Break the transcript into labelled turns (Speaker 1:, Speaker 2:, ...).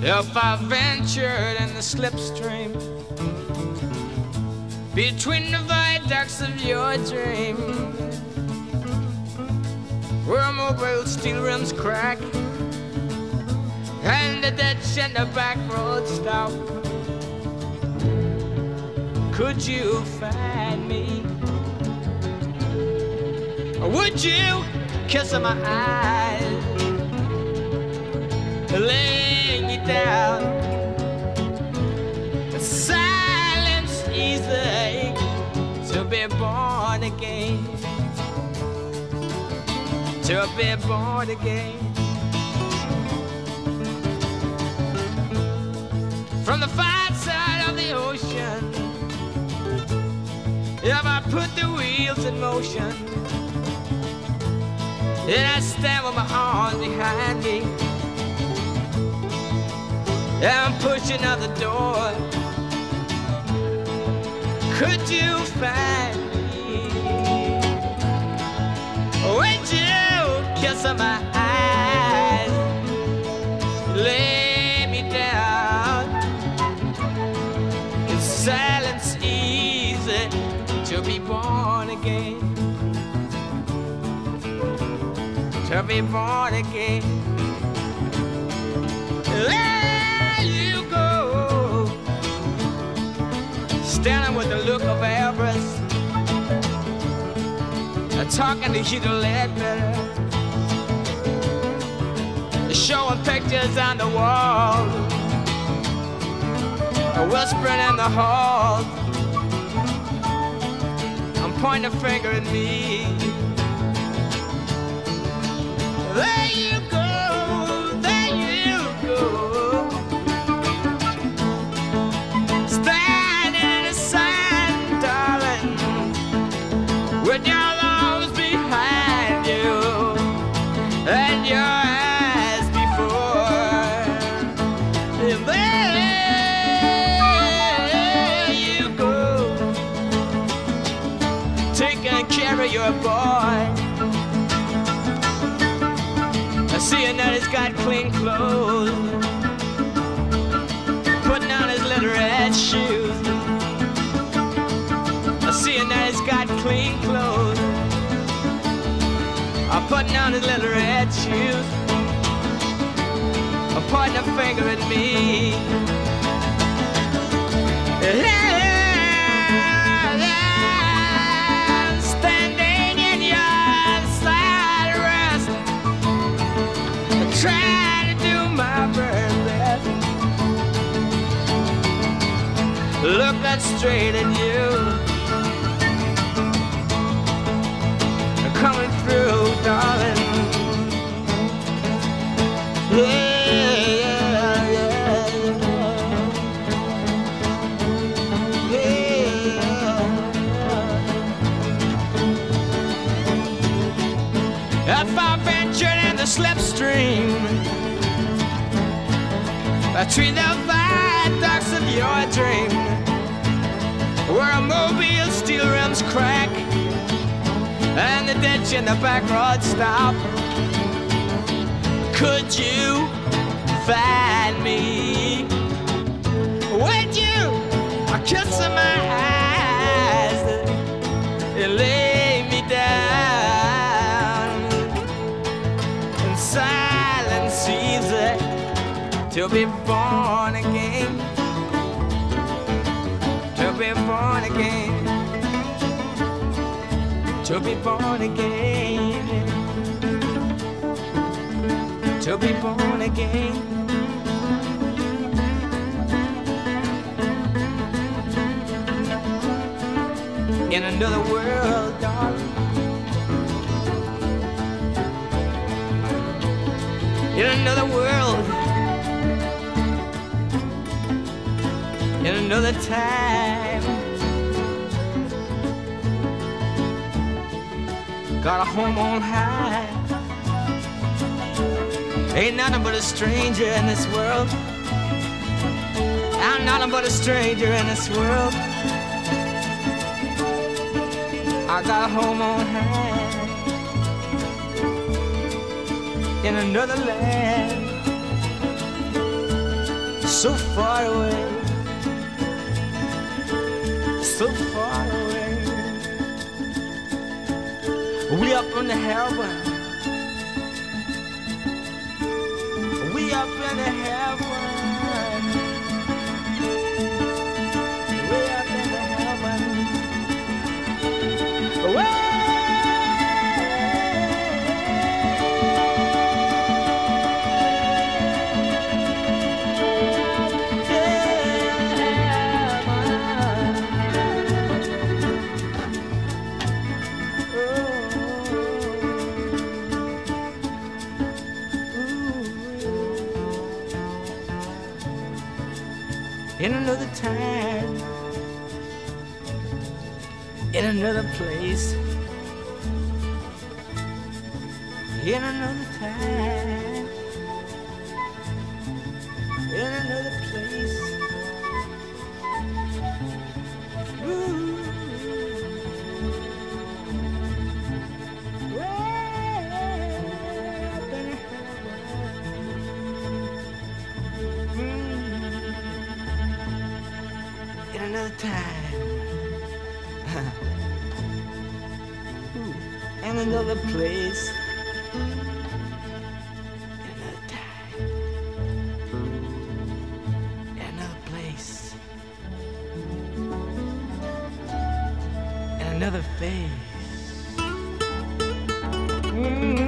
Speaker 1: If I ventured in the slipstream between the viaducts of your dream, where mobile steel rims crack and the ditch and the back road stop, could you find me? Or would you kiss my eyes, laying you down? The silence easy to be born again, to be born again. From the far side of the ocean, if I put the wheels in motion, and I stand with my arms behind me, and I'm pushing out the door, could you find me? Would you kiss my eyes, lay me down? Is silence easy to be born again? To be born again. There you go, standing with the look of avarice, talking to Hugh Ledbetter, showing pictures on the wall, whispering in the hall. I'm pointing a finger at me. There you go, there you go, standing in the sun, darling, with your arms behind you and your eyes before. There you go, taking care of your boy, seeing that he's got clean clothes, putting on his little red shoes. Seeing that he's got clean clothes, putting on his little red shoes, pointing a finger at me. Standing in your side rest, trying to do my very best, looking straight at you, coming through, darling. Yeah, yeah, yeah, yeah. If I ventured in the slipstream between the viaducts of your dream, where a mobile steel rims crack and the ditch in the back road stop, could you find me? Would you kiss my eyes and lay me down in silence easy to be born again, to be born again, to be born again, to be born again. In another world, darling, in another world, in another time. Got a home on high, ain't nothing but a stranger in this world. I'm nothing but a stranger in this world. I got a home on high in another land. so far away, so far away. We up in the heaven, we up in the heaven, we up in the heaven. Way in another time, in another place, in another time, in another place. Ooh. Way up in heaven. In another time, in another place, in another time, in another place, in another phase.